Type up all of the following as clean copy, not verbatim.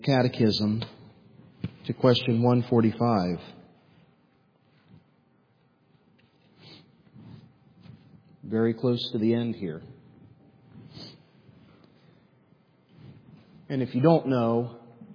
Catechism to question 145. Very close to the end here. And if you don't know,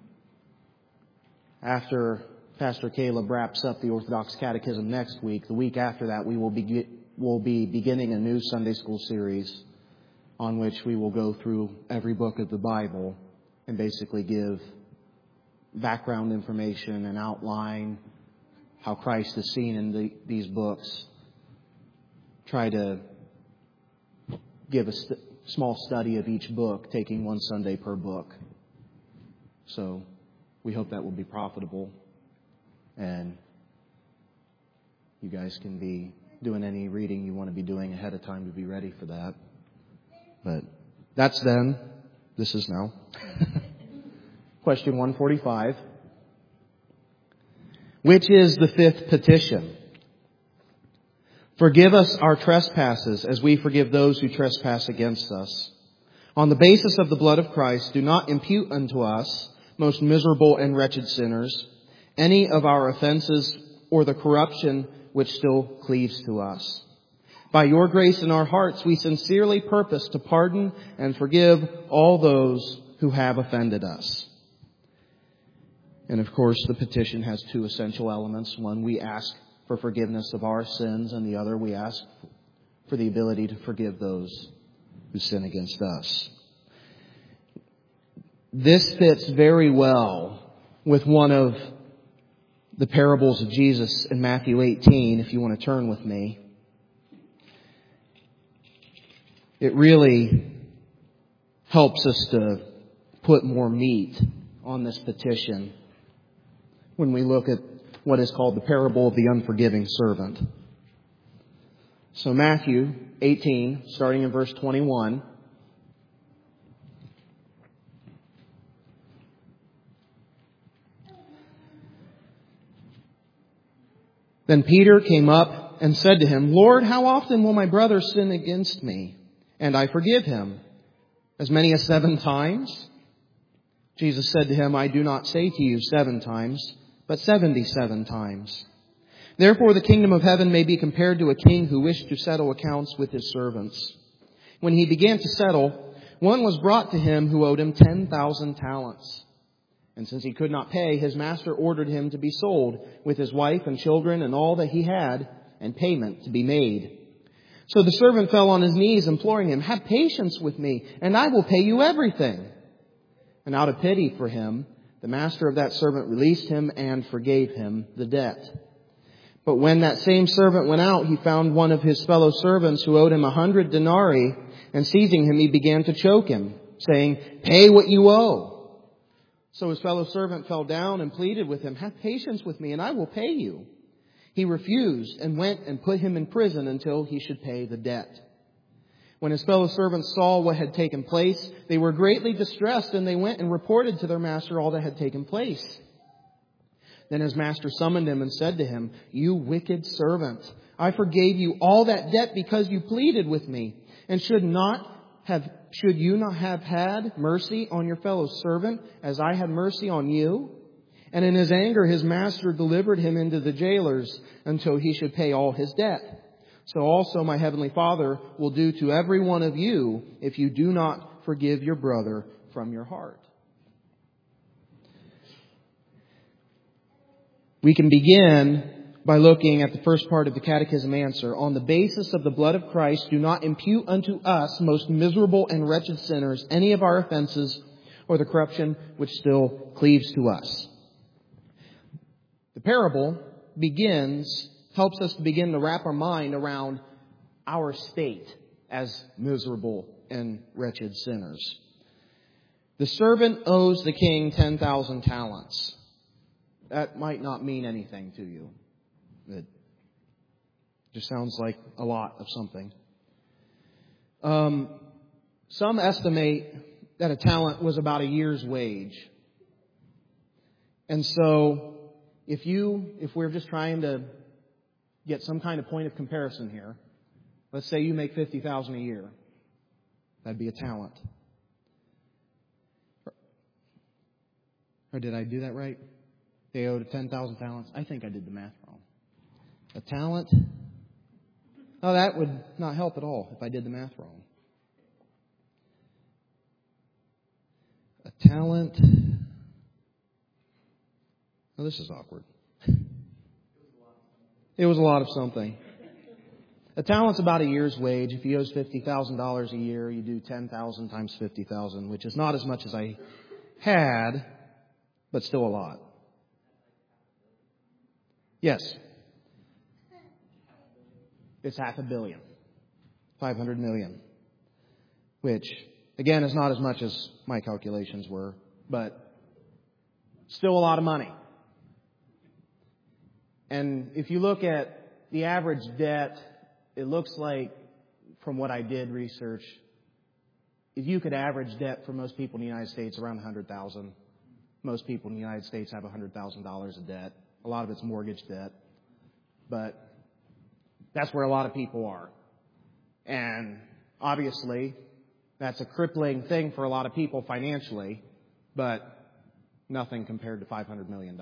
after Pastor Caleb wraps up the Orthodox Catechism next week, the week after that we'll be beginning a new Sunday school series on which we will go through every book of the Bible and basically give background information and outline how Christ is seen in these books. Try to give a small study of each book, taking one Sunday per book. So we hope that will be profitable, and you guys can be doing any reading you want to be doing ahead of time to be ready for that. But that's then. This is now. Question 145. Which is the fifth petition? Forgive us our trespasses as we forgive those who trespass against us. On the basis of the blood of Christ, do not impute unto us, most miserable and wretched sinners, any of our offenses or the corruption which still cleaves to us. By your grace in our hearts, we sincerely purpose to pardon and forgive all those who have offended us. And of course, the petition has two essential elements. One, we ask for forgiveness of our sins, and the other, we ask for the ability to forgive those who sin against us. This fits very well with one of the parables of Jesus in Matthew 18, if you want to turn with me. It really helps us to put more meat on this petition when we look at what is called the parable of the unforgiving servant. So Matthew 18, starting in verse 21. Then Peter came up and said to him, Lord, how often will my brother sin against me, and I forgive him? As many as 7 times? Jesus said to him, I do not say to you 7 times, but 77 times. Therefore the kingdom of heaven may be compared to a king who wished to settle accounts with his servants. When he began to settle, one was brought to him who owed him 10,000 talents. And since he could not pay, his master ordered him to be sold with his wife and children and all that he had, and payment to be made. So the servant fell on his knees, imploring him, have patience with me, and I will pay you everything. And out of pity for him, the master of that servant released him and forgave him the debt. But when that same servant went out, he found one of his fellow servants who owed him 100 denarii, and seizing him, he began to choke him, saying, pay what you owe. So his fellow servant fell down and pleaded with him, have patience with me, and I will pay you. He refused and went and put him in prison until he should pay the debt. When his fellow servants saw what had taken place, they were greatly distressed, and they went and reported to their master all that had taken place. Then his master summoned him and said to him, you wicked servant, I forgave you all that debt because you pleaded with me. And should you not have had mercy on your fellow servant as I had mercy on you? And in his anger, his master delivered him into the jailers until he should pay all his debt. So also my heavenly Father will do to every one of you if you do not forgive your brother from your heart. We can begin by looking at the first part of the Catechism answer. On the basis of the blood of Christ, do not impute unto us, most miserable and wretched sinners, any of our offenses or the corruption which still cleaves to us. The parable helps us to begin to wrap our mind around our state as miserable and wretched sinners. The servant owes the king 10,000 talents. That might not mean anything to you. It just sounds like a lot of something. Some estimate that a talent was about a year's wage. And so if we're just trying to get some kind of point of comparison here, let's say you make $50,000 a year. That'd be a talent. Or did I do that right? They owed 10,000 talents. I think I did the math wrong. A talent? Oh, that would not help at all if I did the math wrong. A talent. Oh, this is awkward. It was a lot of something. A talent's about a year's wage. If he owes $50,000 a year, you do 10,000 times 50,000, which is not as much as I had, but still a lot. Yes. It's $500 million. 500 million. Which, again, is not as much as my calculations were, but still a lot of money. And if you look at the average debt, it looks like, from what I did research, if you could average debt for most people in the United States around $100,000. Most people in the United States have $100,000 of debt. A lot of it's mortgage debt. But that's where a lot of people are. And obviously, that's a crippling thing for a lot of people financially, but nothing compared to $500 million.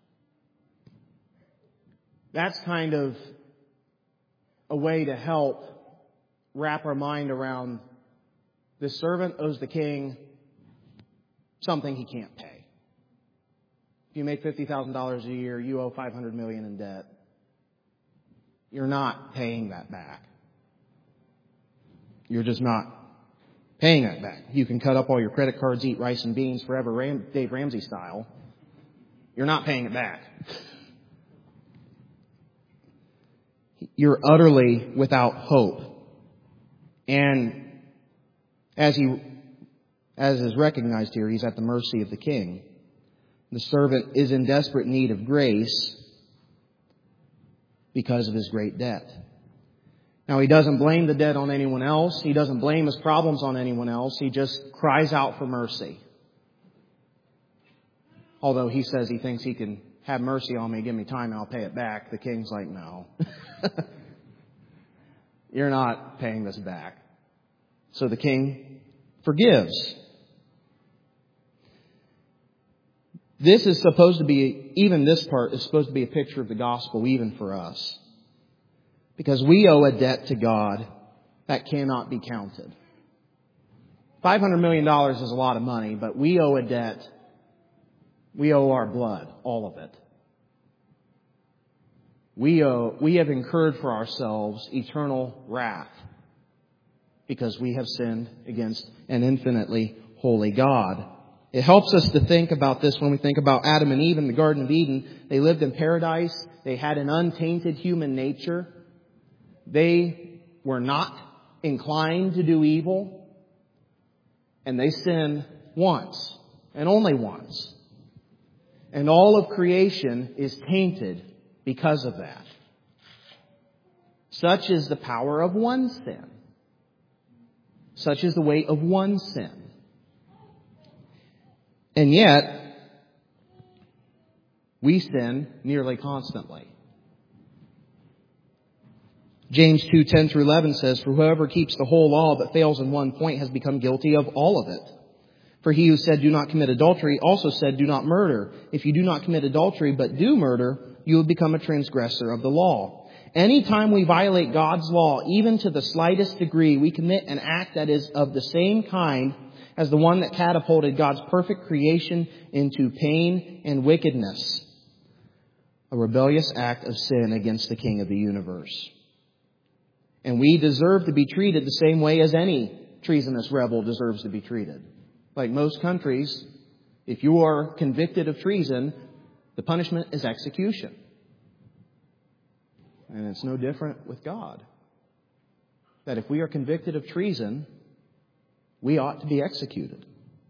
That's kind of a way to help wrap our mind around this servant owes the king something he can't pay. If you make $50,000 a year, you owe $500 million in debt. You're not paying that back. You're just not paying that back. You can cut up all your credit cards, eat rice and beans forever, Dave Ramsey style. You're not paying it back. You're utterly without hope. And as is recognized here, he's at the mercy of the king. The servant is in desperate need of grace because of his great debt. Now, he doesn't blame the debt on anyone else. He doesn't blame his problems on anyone else. He just cries out for mercy. Although he says he thinks he can have mercy on me, give me time, and I'll pay it back. The king's like, no. You're not paying this back. So the king forgives. This is supposed to be, even this part is supposed to be a picture of the gospel even for us. Because we owe a debt to God that cannot be counted. $500 million is a lot of money, but we owe a debt. We owe our blood, all of it. We have incurred for ourselves eternal wrath because we have sinned against an infinitely holy God. It helps us to think about this when we think about Adam and Eve in the Garden of Eden. They lived in paradise. They had an untainted human nature. They were not inclined to do evil. And they sinned once and only once. And all of creation is tainted because of that. Such is the power of one sin. Such is the weight of one sin. And yet, we sin nearly constantly. James 2:10-11 says, "For whoever keeps the whole law but fails in one point has become guilty of all of it. For he who said, 'Do not commit adultery,' also said, 'Do not murder.' If you do not commit adultery but do murder, you have become a transgressor of the law." Anytime we violate God's law, even to the slightest degree, we commit an act that is of the same kind as the one that catapulted God's perfect creation into pain and wickedness. A rebellious act of sin against the King of the universe. And we deserve to be treated the same way as any treasonous rebel deserves to be treated. Like most countries, if you are convicted of treason, the punishment is execution. And it's no different with God. That if we are convicted of treason, we ought to be executed.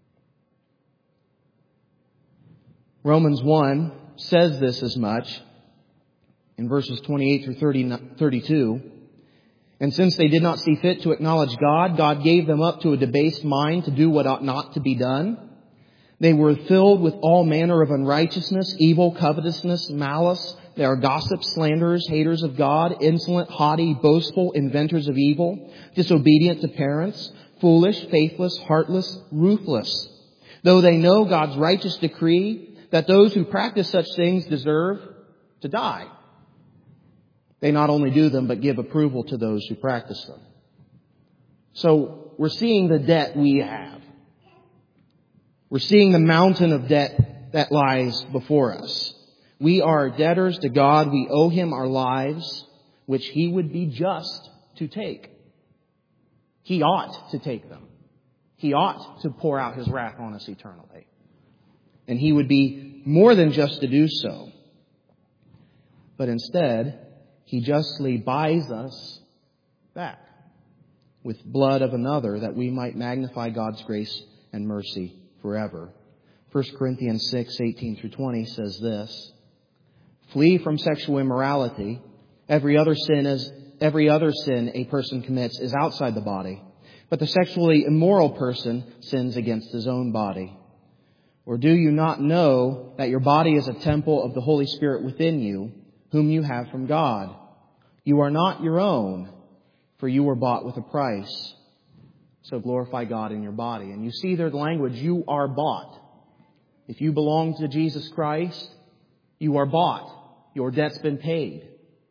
Romans 1 says this as much in verses 28-32. "And since they did not see fit to acknowledge God, God gave them up to a debased mind to do what ought not to be done. They were filled with all manner of unrighteousness, evil, covetousness, malice. They are gossips, slanderers, haters of God, insolent, haughty, boastful, inventors of evil, disobedient to parents, foolish, faithless, heartless, ruthless. though they know God's righteous decree that those who practice such things deserve to die. They not only do them, but give approval to those who practice them. So we're seeing the debt we have. We're seeing the mountain of debt that lies before us. We are debtors to God. We owe Him our lives, which He would be just to take. He ought to take them. He ought to pour out His wrath on us eternally. And He would be more than just to do so. But instead, He justly buys us back with blood of another, that we might magnify God's grace and mercy forever. 1 Corinthians 6:18-20 says this: "Flee from sexual immorality. Every other sin a person commits is outside the body, but the sexually immoral person sins against his own body. Or do you not know that your body is a temple of the Holy Spirit within you, whom you have from God? You are not your own, for you were bought with a price. So glorify God in your body." And you see there the language, you are bought. If you belong to Jesus Christ, you are bought. Your debt's been paid.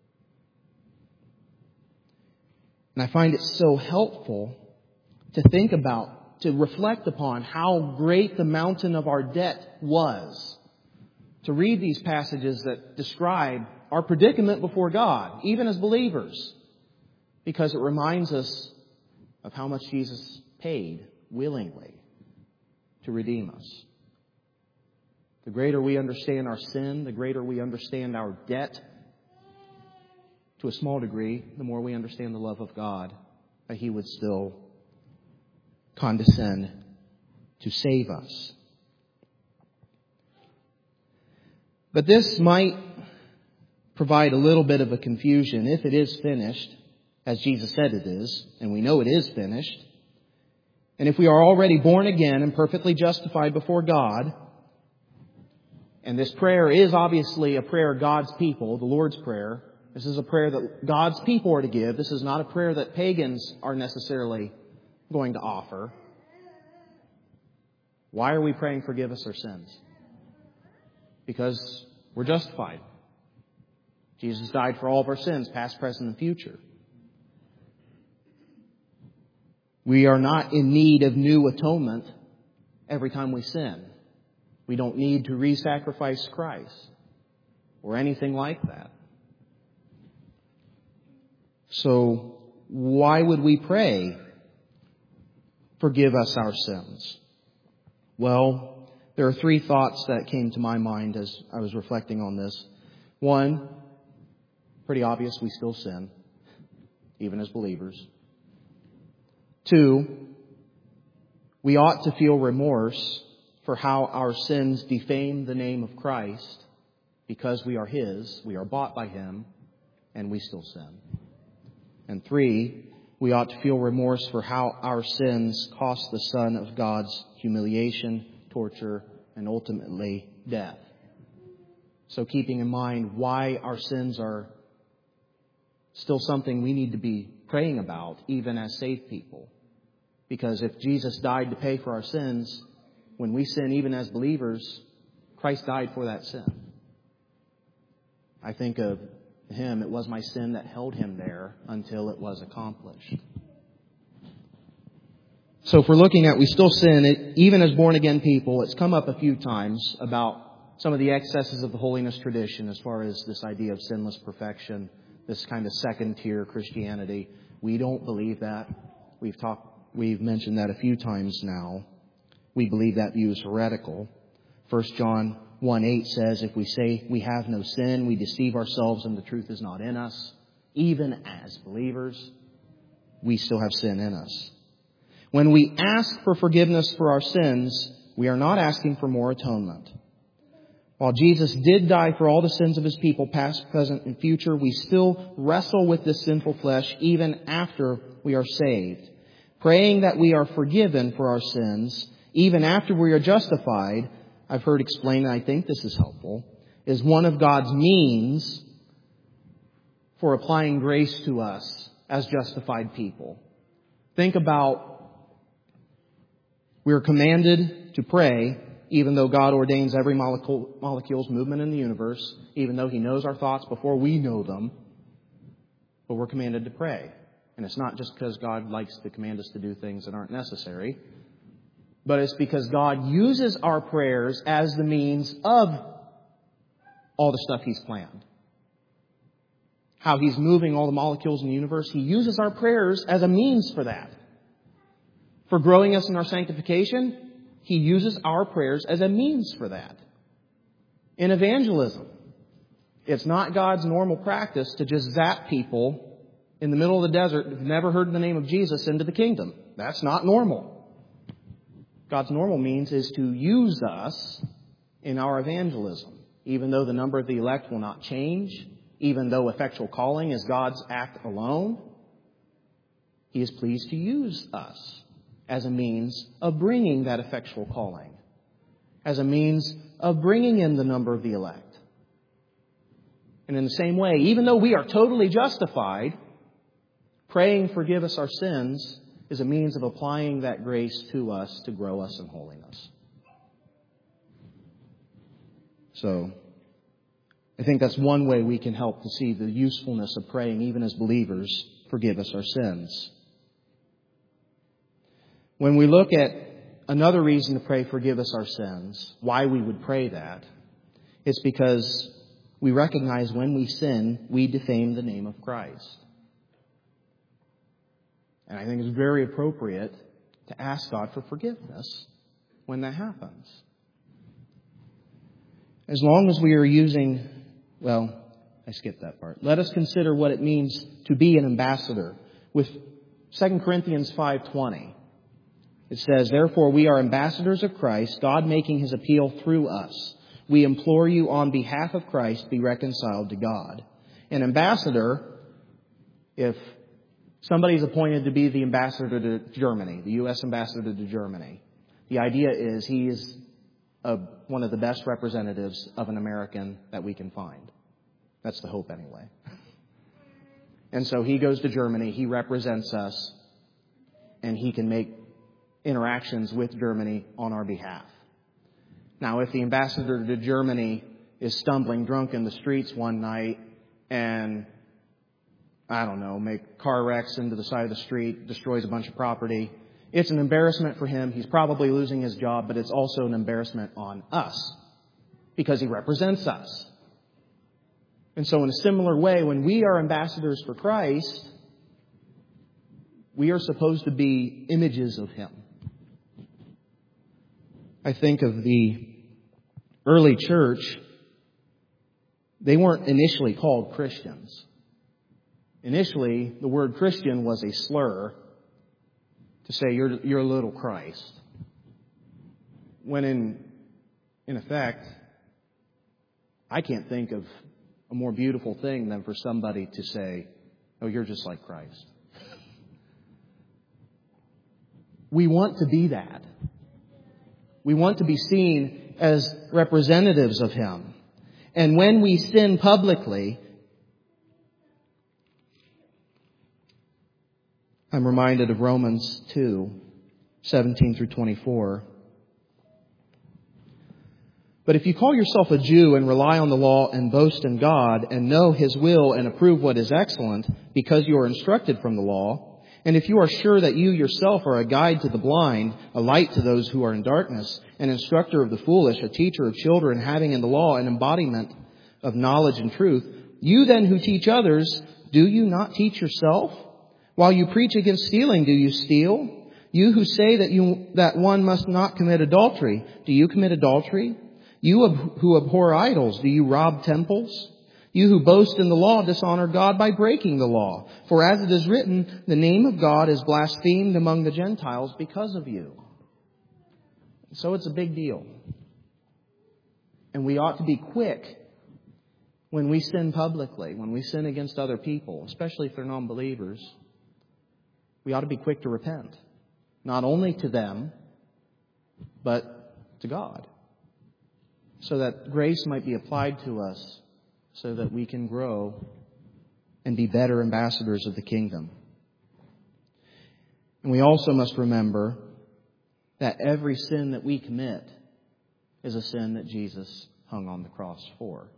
And I find it so helpful to think about, to reflect upon how great the mountain of our debt was. To read these passages that describe our predicament before God, even as believers, because it reminds us of how much Jesus paid willingly to redeem us. The greater we understand our sin, the greater we understand our debt, to a small degree, the more we understand the love of God, that He would still condescend to save us. But this might provide a little bit of a confusion if it is finished, as Jesus said it is, and we know it is finished. And if we are already born again and perfectly justified before God, and this prayer is obviously a prayer God's people, the Lord's Prayer. This is a prayer that God's people are to give. This is not a prayer that pagans are necessarily going to offer. Why are we praying, forgive us our sins? Because we're justified. Jesus died for all of our sins, past, present, and future. We are not in need of new atonement every time we sin. We don't need to re-sacrifice Christ or anything like that. So why would we pray, forgive us our sins? Well, there are three thoughts that came to my mind as I was reflecting on this. One, pretty obvious, we still sin, even as believers. Two, we ought to feel remorse for how our sins defame the name of Christ, because we are His, we are bought by Him, and we still sin. And three, we ought to feel remorse for how our sins cost the Son of God's humiliation, torture, and ultimately death. So keeping in mind why our sins are still something we need to be praying about, even as saved people. Because if Jesus died to pay for our sins, when we sin, even as believers, Christ died for that sin. I think of Him, it was my sin that held Him there until it was accomplished. So if we're looking at we still sin, even as born again people, it's come up a few times about some of the excesses of the holiness tradition as far as this idea of sinless perfection, this kind of second tier Christianity. We don't believe that. We've mentioned that a few times now. We believe that view is heretical. 1 John 1:8 says, if we say we have no sin, we deceive ourselves and the truth is not in us. Even as believers, we still have sin in us. When we ask for forgiveness for our sins, we are not asking for more atonement. While Jesus did die for all the sins of His people, past, present, and future, we still wrestle with this sinful flesh even after we are saved. Praying that we are forgiven for our sins, even after we are justified, I've heard explained, and I think this is helpful, is one of God's means for applying grace to us as justified people. Think about, we're commanded to pray, even though God ordains every molecule's movement in the universe, even though He knows our thoughts before we know them. But we're commanded to pray. And it's not just because God likes to command us to do things that aren't necessary, but it's because God uses our prayers as the means of all the stuff He's planned. How He's moving all the molecules in the universe, He uses our prayers as a means for that. For growing us in our sanctification, He uses our prayers as a means for that. In evangelism, it's not God's normal practice to just zap people in the middle of the desert who've never heard the name of Jesus into the kingdom. That's not normal. God's normal means is to use us in our evangelism, even though the number of the elect will not change, even though effectual calling is God's act alone. He is pleased to use us as a means of bringing that effectual calling, as a means of bringing in the number of the elect. And in the same way, even though we are totally justified, praying forgive us our sins is a means of applying that grace to us to grow us in holiness. So, I think that's one way we can help to see the usefulness of praying, even as believers, forgive us our sins. When we look at another reason to pray forgive us our sins, why we would pray that, it's because we recognize when we sin, we defame the name of Christ. And I think it's very appropriate to ask God for forgiveness when that happens. As long as we are using, I skipped that part. Let us consider what it means to be an ambassador. With 2 Corinthians 5:20, it says, "Therefore we are ambassadors of Christ, God making His appeal through us. We implore you on behalf of Christ, be reconciled to God." An ambassador, if somebody is appointed to be the ambassador to Germany, the U.S. ambassador to Germany, the idea is he is one of the best representatives of an American that we can find. That's the hope anyway. And so he goes to Germany, he represents us, and he can make interactions with Germany on our behalf. Now, if the ambassador to Germany is stumbling drunk in the streets one night and make car wrecks into the side of the street, destroys a bunch of property, it's an embarrassment for him. He's probably losing his job, but it's also an embarrassment on us because he represents us. And so in a similar way, when we are ambassadors for Christ, we are supposed to be images of Him. I think of the early church, they weren't initially called Christians. Initially, the word Christian was a slur to say you're a little Christ. When in effect, I can't think of a more beautiful thing than for somebody to say, "Oh, you're just like Christ." We want to be that. We want to be seen as representatives of Him. And when we sin publicly, I'm reminded of Romans 2:17 through 24. "But if you call yourself a Jew and rely on the law and boast in God and know His will and approve what is excellent because you are instructed from the law, and if you are sure that you yourself are a guide to the blind, a light to those who are in darkness, an instructor of the foolish, a teacher of children, having in the law an embodiment of knowledge and truth, you then who teach others, do you not teach yourself? While you preach against stealing, do you steal? You who say that one must not commit adultery, do you commit adultery? You who abhor idols, do you rob temples? You who boast in the law dishonor God by breaking the law. For as it is written, the name of God is blasphemed among the Gentiles because of you." So it's a big deal. And we ought to be quick when we sin publicly, when we sin against other people, especially if they're non-believers. We ought to be quick to repent. Not only to them, but to God. So that grace might be applied to us so that we can grow and be better ambassadors of the kingdom. And we also must remember that every sin that we commit is a sin that Jesus hung on the cross for.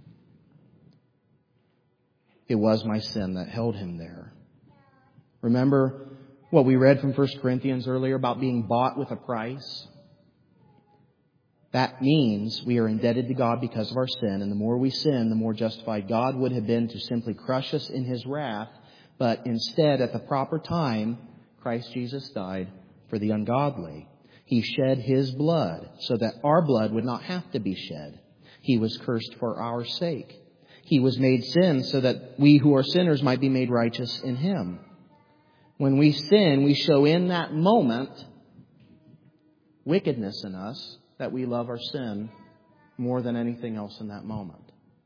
It was my sin that held Him there. Remember what we read from 1 Corinthians earlier about being bought with a price? That means we are indebted to God because of our sin, and the more we sin, the more justified God would have been to simply crush us in His wrath. But instead, at the proper time, Christ Jesus died for the ungodly. He shed His blood so that our blood would not have to be shed. He was cursed for our sake. He was made sin so that we who are sinners might be made righteous in Him. When we sin, we show in that moment wickedness in us, that we love our sin more than anything else in that moment.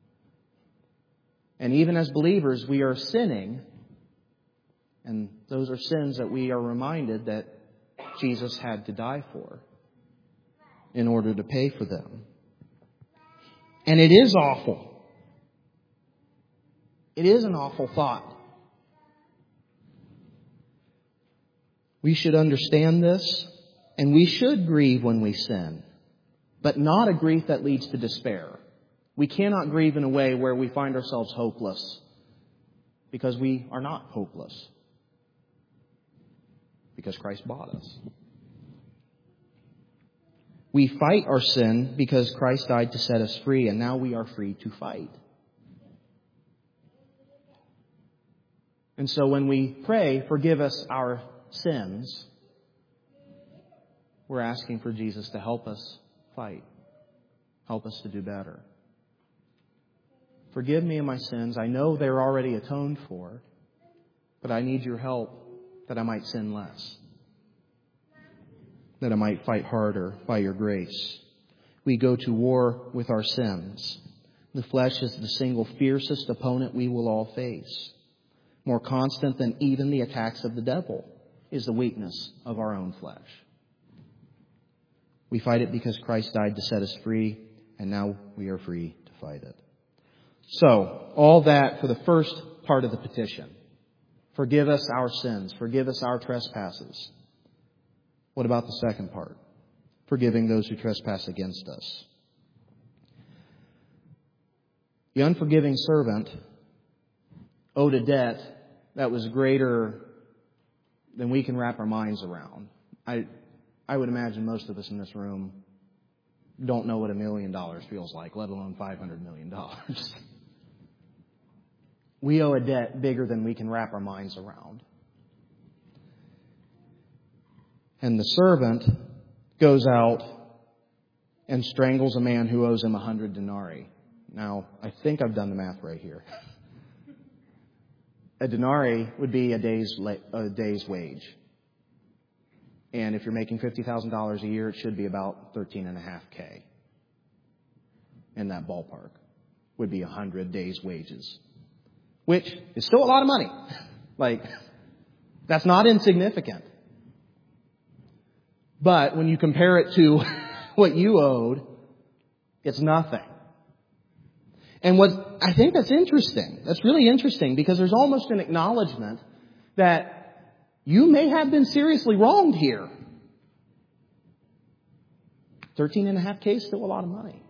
And even as believers, we are sinning, and those are sins that we are reminded that Jesus had to die for in order to pay for them. And it is awful. It is an awful thought. We should understand this, and we should grieve when we sin, but not a grief that leads to despair. We cannot grieve in a way where we find ourselves hopeless, because we are not hopeless, because Christ bought us. We fight our sin because Christ died to set us free, and now we are free to fight. And so when we pray, forgive us our sins, we're asking for Jesus to help us fight. Help us to do better. Forgive me of my sins. I know they're already atoned for, but I need your help that I might sin less, that I might fight harder by your grace. We go to war with our sins. The flesh is the single fiercest opponent we will all face. More constant than even the attacks of the devil is the weakness of our own flesh. We fight it because Christ died to set us free, and now we are free to fight it. So, all that for the first part of the petition. Forgive us our sins. Forgive us our trespasses. What about the second part? Forgiving those who trespass against us. The unforgiving servant owed a debt that was greater than we can wrap our minds around. I would imagine most of us in this room don't know what $1 million feels like, let alone $500 million. We owe a debt bigger than we can wrap our minds around. And the servant goes out and strangles a man who owes him 100 denarii. Now, I think I've done the math right here. A denarii would be a day's wage. And if you're making $50,000 a year, it should be about $13.5K. In that ballpark would be 100 days' wages, which is still a lot of money. Like, that's not insignificant. But when you compare it to what you owed, it's nothing. And what I think that's interesting, that's really interesting, because there's almost an acknowledgement that you may have been seriously wronged here. $13.5K is still a lot of money.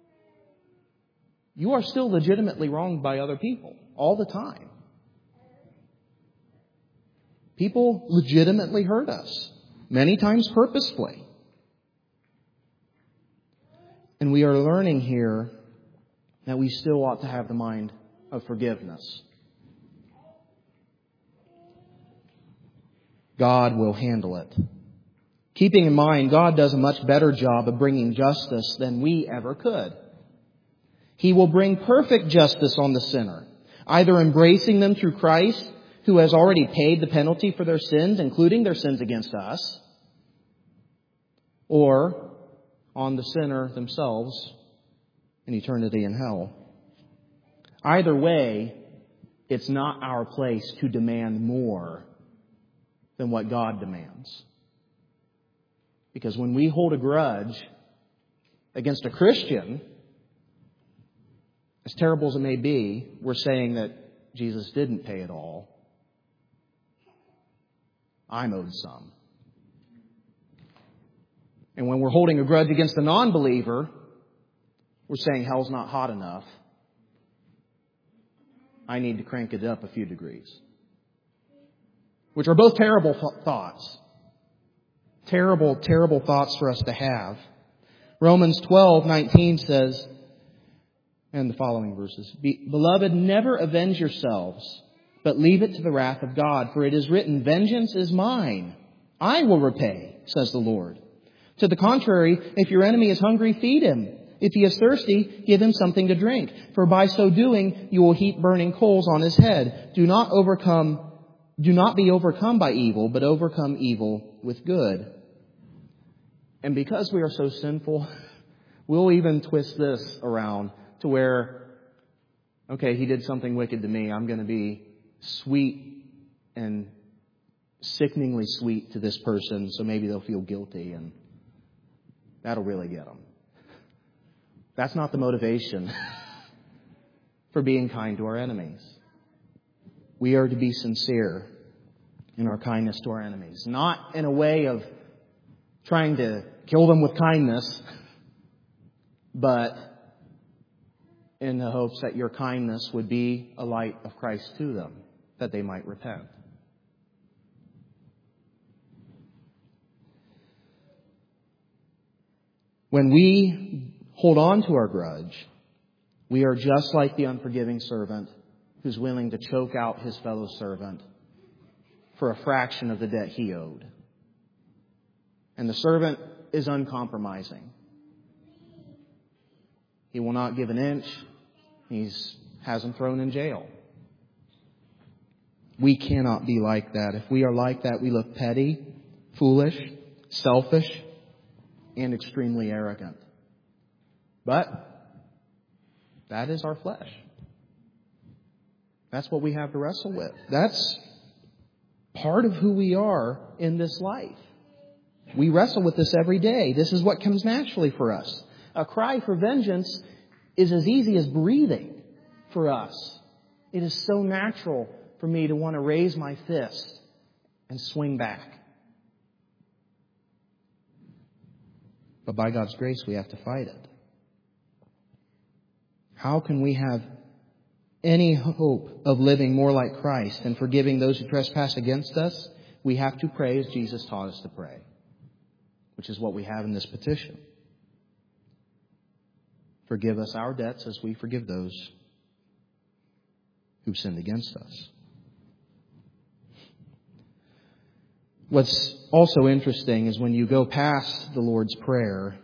You are still legitimately wronged by other people all the time. People legitimately hurt us, many times purposefully. And we are learning here that we still ought to have the mind of forgiveness. God will handle it. Keeping in mind, God does a much better job of bringing justice than we ever could. He will bring perfect justice on the sinner, either embracing them through Christ, who has already paid the penalty for their sins, including their sins against us, or on the sinner themselves in eternity in hell. Either way, it's not our place to demand more than what God demands. Because when we hold a grudge against a Christian, as terrible as it may be, we're saying that Jesus didn't pay it all. I'm owed some. And when we're holding a grudge against a non-believer, we're saying hell's not hot enough. I need to crank it up a few degrees. Which are both terrible thoughts. Terrible, terrible thoughts for us to have. Romans 12:19 says, and the following verses, Beloved, never avenge yourselves, but leave it to the wrath of God. For it is written, Vengeance is mine. I will repay, says the Lord. To the contrary, if your enemy is hungry, feed him. If he is thirsty, give him something to drink. For by so doing, you will heap burning coals on his head. Do not be overcome by evil, but overcome evil with good. And because we are so sinful, we'll even twist this around to where, okay, he did something wicked to me. I'm going to be sweet and sickeningly sweet to this person, so maybe they'll feel guilty, and that'll really get them. That's not the motivation for being kind to our enemies. We are to be sincere in our kindness to our enemies. Not in a way of trying to kill them with kindness, but in the hopes that your kindness would be a light of Christ to them, that they might repent. When we hold on to our grudge, we are just like the unforgiving servant who's willing to choke out his fellow servant for a fraction of the debt he owed. And the servant is uncompromising. He will not give an inch. He has him thrown in jail. We cannot be like that. If we are like that, we look petty, foolish, selfish, and extremely arrogant. But that is our flesh. That's what we have to wrestle with. That's part of who we are in this life. We wrestle with this every day. This is what comes naturally for us. A cry for vengeance is as easy as breathing for us. It is so natural for me to want to raise my fist and swing back. But by God's grace, we have to fight it. How can we have any hope of living more like Christ and forgiving those who trespass against us? We have to pray as Jesus taught us to pray, which is what we have in this petition. Forgive us our debts as we forgive those who've sinned against us. What's also interesting is when you go past the Lord's Prayer,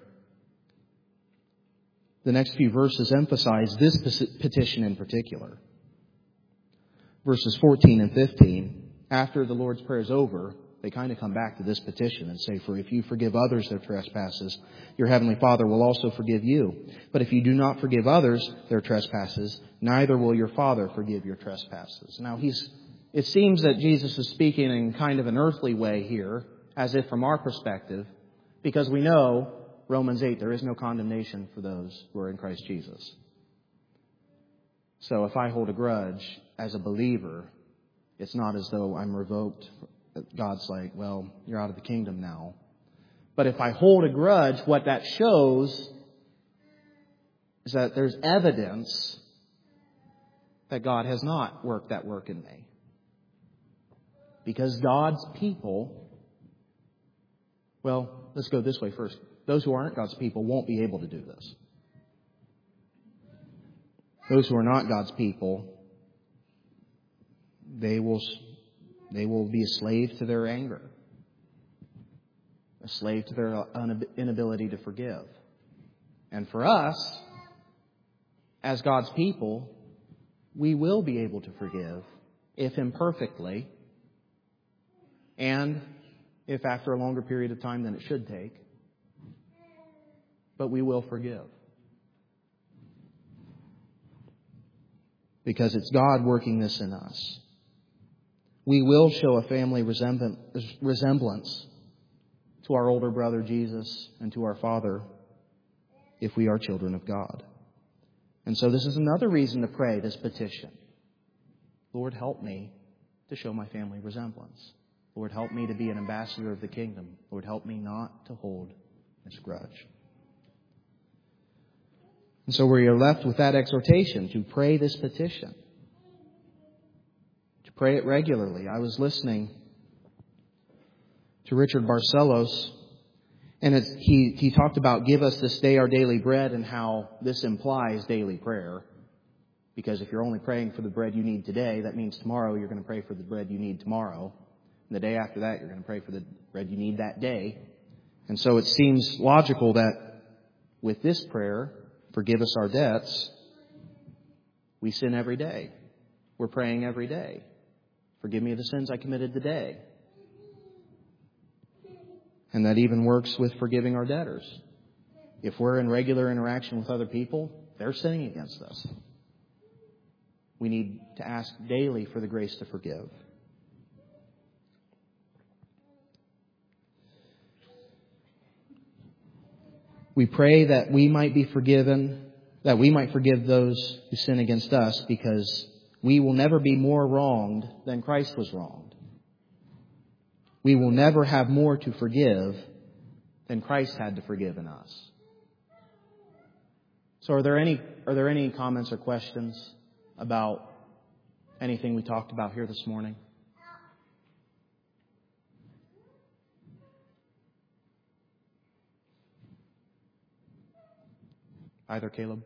the next few verses emphasize this petition in particular. Verses 14 and 15, after the Lord's Prayer is over, they kind of come back to this petition and say, For if you forgive others their trespasses, your heavenly Father will also forgive you. But if you do not forgive others their trespasses, neither will your Father forgive your trespasses. Now, it seems that Jesus is speaking in kind of an earthly way here, as if from our perspective, because we know, Romans 8, there is no condemnation for those who are in Christ Jesus. So if I hold a grudge as a believer, it's not as though I'm revoked. God's like, well, you're out of the kingdom now. But if I hold a grudge, what that shows is that there's evidence that God has not worked that work in me. Because God's people, well, let's go this way first. Those who aren't God's people won't be able to do this. Those who are not God's people, they will be a slave to their anger, a slave to their inability to forgive. And for us, as God's people, we will be able to forgive, if imperfectly, and if after a longer period of time than it should take. But we will forgive. Because it's God working this in us. We will show a family resemblance to our older brother Jesus and to our Father if we are children of God. And so this is another reason to pray this petition. Lord, help me to show my family resemblance. Lord, help me to be an ambassador of the kingdom. Lord, help me not to hold It's a grudge. And so we are left with that exhortation to pray this petition. To pray it regularly. I was listening to Richard Barcelos, and he talked about give us this day our daily bread and how this implies daily prayer. Because if you're only praying for the bread you need today, that means tomorrow you're going to pray for the bread you need tomorrow. And the day after that, you're going to pray for the bread you need that day. And so it seems logical that with this prayer, forgive us our debts, we sin every day. We're praying every day. Forgive me the sins I committed today. And that even works with forgiving our debtors. If we're in regular interaction with other people, they're sinning against us. We need to ask daily for the grace to forgive. We pray that we might be forgiven, that we might forgive those who sin against us, because we will never be more wronged than Christ was wronged. We will never have more to forgive than Christ had to forgive in us. So are there any comments or questions about anything we talked about here this morning? Either, Caleb?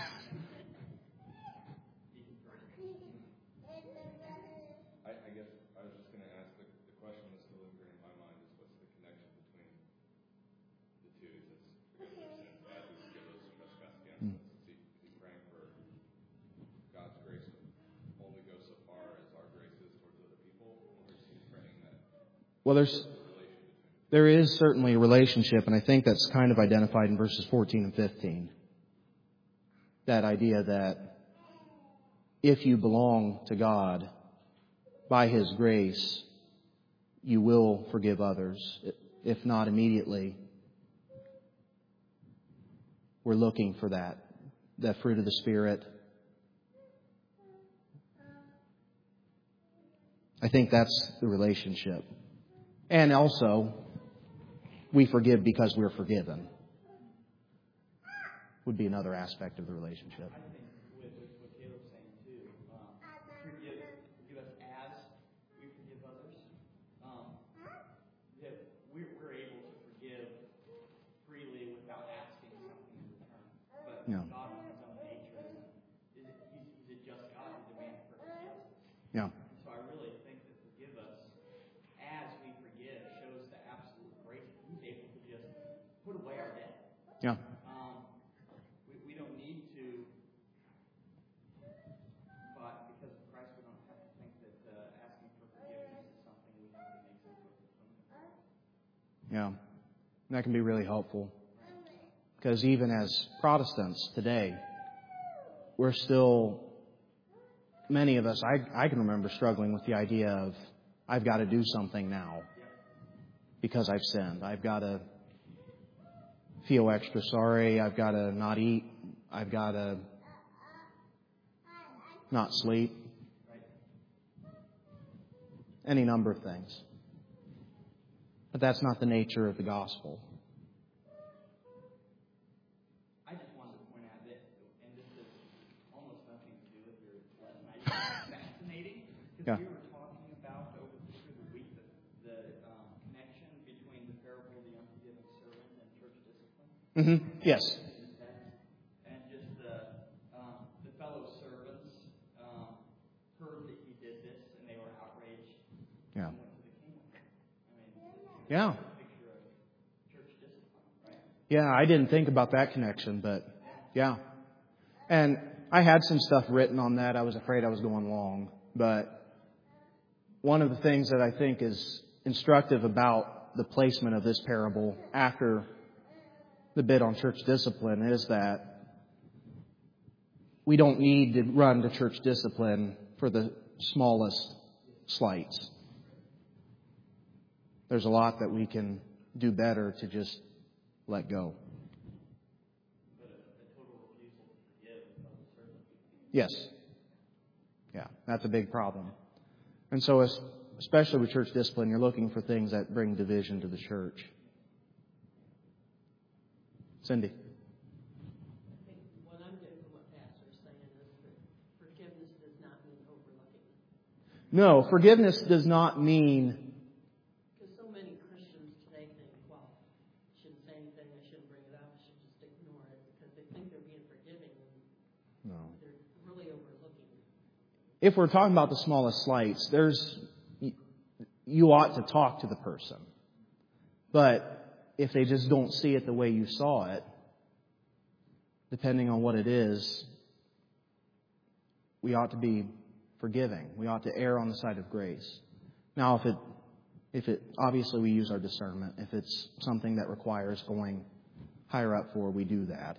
I guess I was just going to ask the question that's still lingering in my mind is what's the connection between the two? Is it forgive their sins as we forgive those who trespass against us? Is he praying for God's grace to only go so far as our grace is towards other people? Or is he praying that Well, there is certainly a relationship, and I think that's kind of identified in verses 14 and 15. That idea that if you belong to God by His grace, you will forgive others. If not immediately, we're looking for that fruit of the Spirit. I think that's the relationship. And also, we forgive because we're forgiven. Would be another aspect of the relationship. I think with what Caleb's saying too, forgive us as we forgive others. That we're able to forgive freely without asking something in return. But God, in His own nature, He's a just God who demands perfect justice. Yeah. So I really think that forgive us as we forgive shows the absolute grace that He's able to just put away our debt. Yeah. We don't need to, but because of Christ, we don't have to think that asking for forgiveness is something we have to make something. Yeah. And that can be really helpful. Because even as Protestants today, we're still, many of us, I can remember struggling with the idea of, I've got to do something now because I've sinned. I've got to feel extra sorry. I've got to not eat. I've got to not sleep. Any number of things. But that's not the nature of the gospel. I just wanted to point out that, and this has almost nothing to do with your lesson. I just find it fascinating because we were talking about over the week the connection between the parable of the unforgiving servant and church discipline. Mm-hmm. Yes. And just the fellow servants heard that he did this and they were outraged and went to the king. Yeah. Picture of church discipline, right? Yeah, I didn't think about that connection, but yeah. And I had some stuff written on that. I was afraid I was going long. But one of the things that I think is instructive about the placement of this parable after the bit on church discipline is that we don't need to run to church discipline for the smallest slights. There's a lot that we can do better to just let go. Yes. Yeah, that's a big problem. And so especially with church discipline, you're looking for things that bring division to the church. Cindy. I think what I'm getting from what Pastor's saying is that forgiveness does not mean overlooking. No, forgiveness does not mean... Because so many Christians today think, well, I shouldn't say anything, I shouldn't bring it up, I should just ignore it, because they think they're being forgiving, and they're really overlooking it. If we're talking about the smallest slights, you ought to talk to the person. But if they just don't see it the way you saw it, depending on what it is, we ought to be forgiving. We ought to err on the side of grace. Now, if it obviously we use our discernment. If it's something that requires going higher up for, we do that.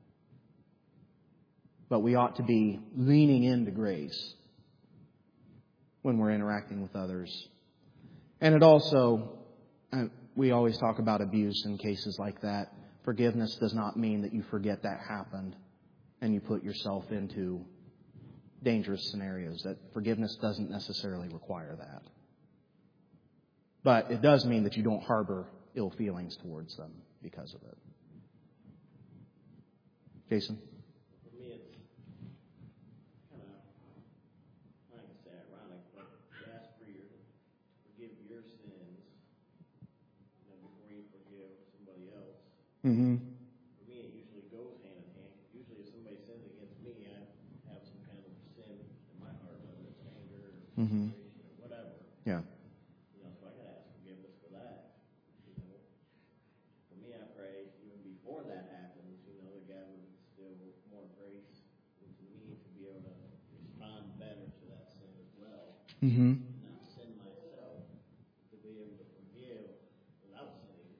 But we ought to be leaning into grace when we're interacting with others. And it also, we always talk about abuse in cases like that. Forgiveness does not mean that you forget that happened and you put yourself into dangerous scenarios. That forgiveness doesn't necessarily require that. But it does mean that you don't harbor ill feelings towards them because of it. Jason? For me, it's kind of, I'm not going to say ironic, but you ask for forgive your sins, before you forgive somebody else. Mm-hmm. For me, it usually goes hand in hand. Usually, if somebody sins against me, I have some kind of sin in my heart, whether it's anger or frustration or whatever. Yeah. So I got to ask forgiveness for that. For me, I pray even before that happens, that God would instill more grace into me to be able to respond better to that sin as well. Mm-hmm. Not sin myself, to be able to forgive without sinning.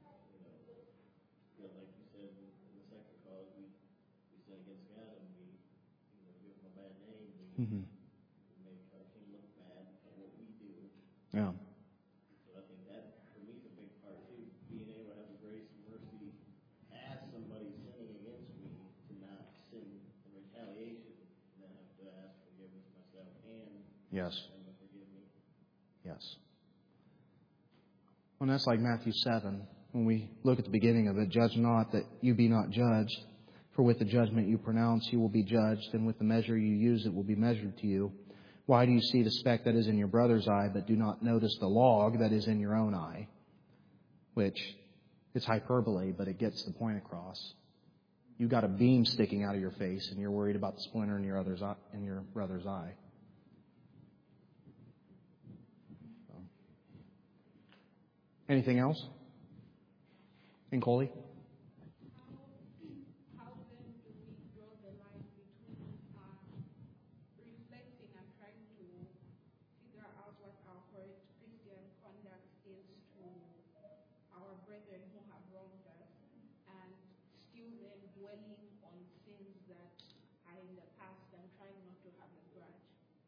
Like you said in the second cause, we sin against God and we give him a bad name. We make him look bad at what we do. Yeah. So I think that, for me, is a big part too. Being able to have the grace and mercy as somebody sinning against me to not sin in retaliation, and then have to ask forgiveness myself and Yes. them to forgive me. Yes. Well, that's like Matthew 7. When we look at the beginning of it, judge not that you be not judged. For with the judgment you pronounce, you will be judged, and with the measure you use, it will be measured to you. Why do you see the speck that is in your brother's eye, but do not notice the log that is in your own eye? Which, it's hyperbole, but it gets the point across. You've got a beam sticking out of your face, and you're worried about the splinter in your brother's eye. Anything else? And Coley? How then do we draw the line between reflecting and trying to figure out what our correct Christian conduct is to our brethren who have wronged us, and still then dwelling on sins that are in the past and trying not to have a grudge?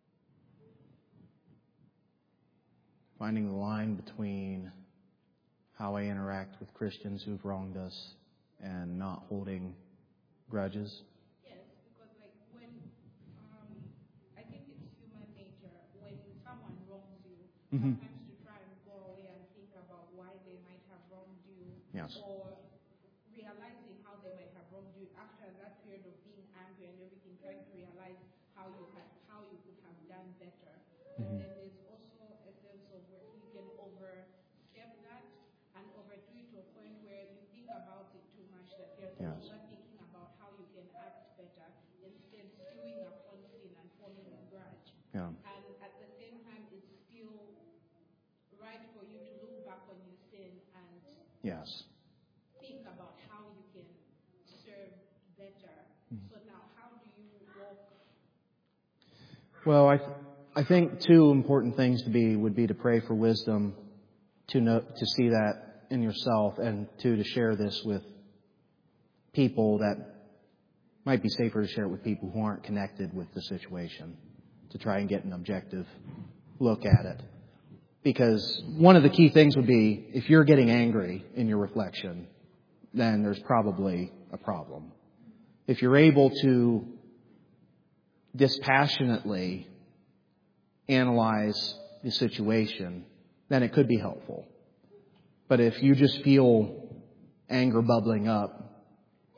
Finding the line between how I interact with Christians who've wronged us and not holding grudges. Yes, because when I think it's human nature, when someone wrongs you, sometimes to try and go away and think about why they might have wronged you, Yes. or realizing how they might have wronged you after that period of being angry and everything, trying to realize how you could have done better. But then there's also a sense of where you can overstep that and overdo it to a point where you think about it too much that you're Yes. not thinking about how you can act better, instead stewing upon sin and forming a grudge. Yeah. And at the same time, it's still right for you to look back on your sin and Yes. think about how you can serve better. So now, how do you walk? Well, I think two important things would be to pray for wisdom, to see that in yourself, and two, to share this with people that might be safer to share it with people who aren't connected with the situation, to try and get an objective look at it. Because one of the key things would be, if you're getting angry in your reflection, then there's probably a problem. If you're able to dispassionately analyze the situation, then it could be helpful. But if you just feel anger bubbling up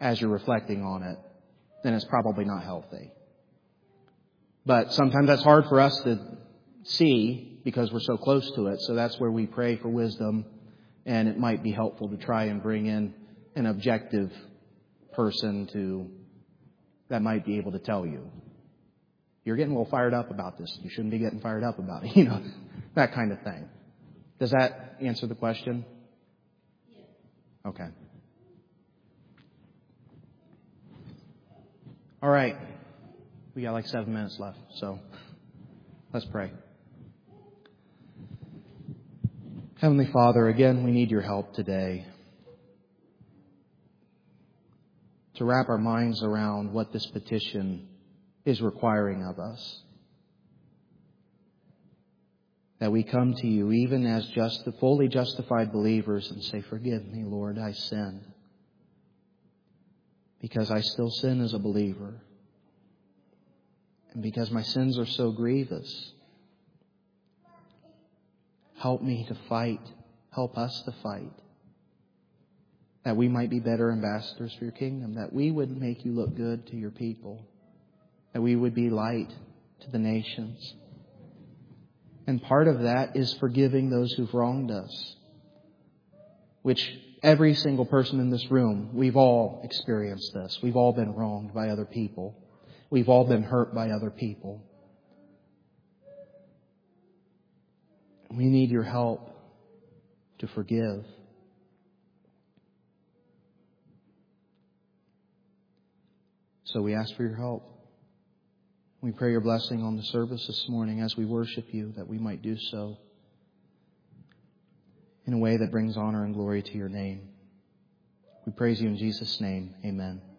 as you're reflecting on it, then it's probably not healthy. But sometimes that's hard for us to see because we're so close to it. So that's where we pray for wisdom, and it might be helpful to try and bring in an objective person that might be able to tell you, you're getting a little fired up about this. You shouldn't be getting fired up about it. That kind of thing. Does that answer the question? Yes. Okay. All right. We got like 7 minutes left, so let's pray. Heavenly Father, again, we need your help today to wrap our minds around what this petition is requiring of us. That we come to you even as fully justified believers and say, forgive me, Lord, I sinned. Because I still sin as a believer. And because my sins are so grievous. Help me to fight. Help us to fight. That we might be better ambassadors for your kingdom. That we would make you look good to your people. That we would be light to the nations. And part of that is forgiving those who've wronged us. Which every single person in this room, we've all experienced this. We've all been wronged by other people. We've all been hurt by other people. We need your help to forgive. So we ask for your help. We pray your blessing on the service this morning as we worship you, that we might do so in a way that brings honor and glory to your name. We praise you in Jesus' name. Amen.